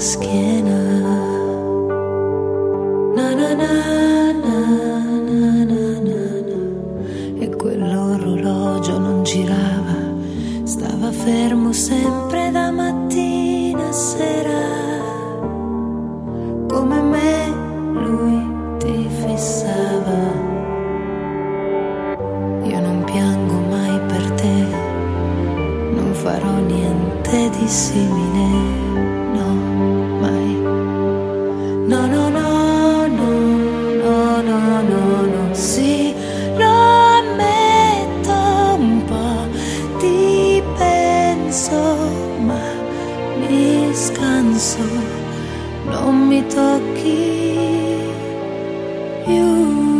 schiena. Na na na na na na na na. E quell'orologio non girava, stava fermo sempre da mattina a sera. Come me lui ti fissava. Io non piango mai per te, non farò niente di simile, no, mai. No, no, no, no, no, no, no, no. Sì, lo ammetto, un po' ti penso, ma mi scanso, non mi tocchi più.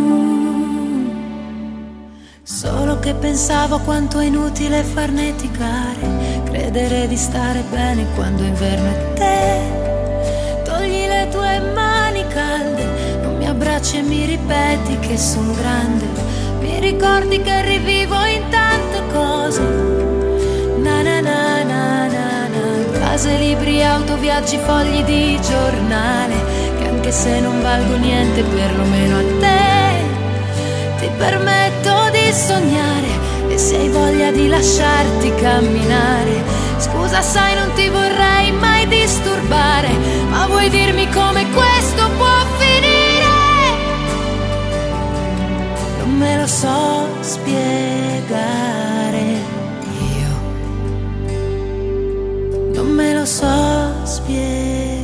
Solo che pensavo quanto è inutile farneticare, credere di stare bene quando inverno è te. Togli le tue mani calde, non mi abbracci e mi ripeti che son grande. Mi ricordi che rivivo in tante cose. Na na na na na na. Case, libri, auto, viaggi, fogli di giornale, che anche se non valgo niente perlomeno a te ti permetto di sognare. E se hai voglia di lasciarti camminare, scusa sai non ti vorrei mai disturbare, ma vuoi dirmi come questo può finire? Non me lo so spiegare, io non me lo so spiegare.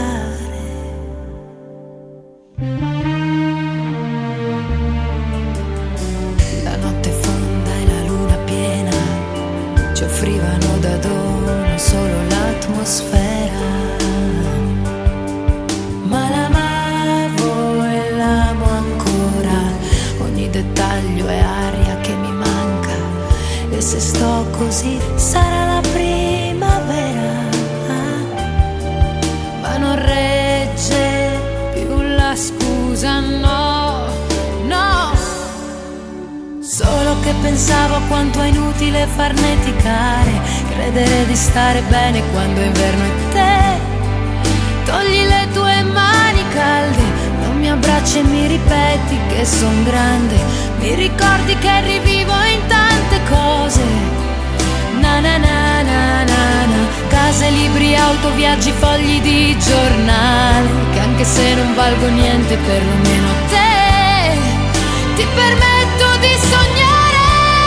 La notte fonda e la luna piena ci offrivano da dono solo l'atmosfera, ma l'amavo e l'amo ancora. Ogni dettaglio è aria che mi manca, e se sto così sarà la primavera, ma non regge più la scusa, no, no. Solo che pensavo quanto è inutile farneticare, credere di stare bene quando è inverno è te. Togli le tue mani calde, non mi abbracci e mi ripeti che son grande. Mi ricordi che rivivo in tante cose. Na na na na na na. Case, libri, auto, viaggi, fogli di giornale, che anche se non valgo niente perlomeno a te ti permetto di sognare.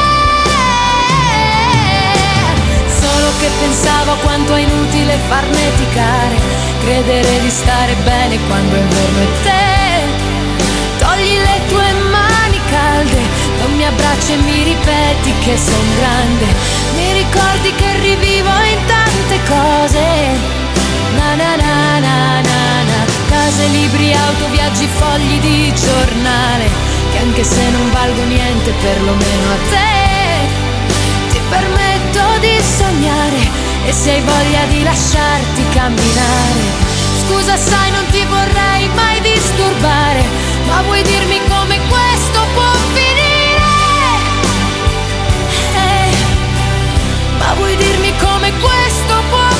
Solo che pensavo quanto è inutile farneticare, credere di stare bene quando è inverno è te. Togli le tue mani calde, non mi abbracci e mi ripeti che son grande. Mi ricordi che rivivo in tante cose. Na na na na na na. Case, libri, auto, viaggi, fogli di giornale, che anche se non valgo niente perlomeno a te ti permetto di sognare. E se hai voglia di lasciarti camminare, scusa sai non ti vorrei mai disturbare, ma vuoi dirmi come questo può finire? Ma vuoi dirmi come questo può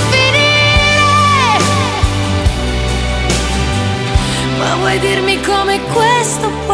finire? Ma vuoi dirmi come questo può finire?